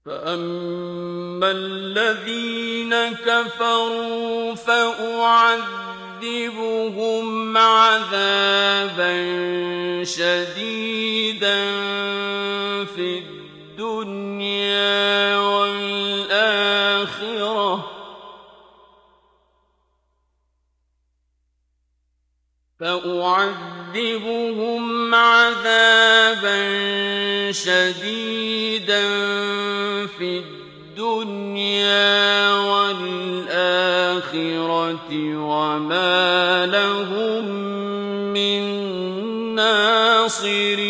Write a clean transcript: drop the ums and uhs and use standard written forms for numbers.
فأما الذين كفروا فأعذبهم عذابا شديدا في الدنيا والآخرة وما لهم من ناصرين.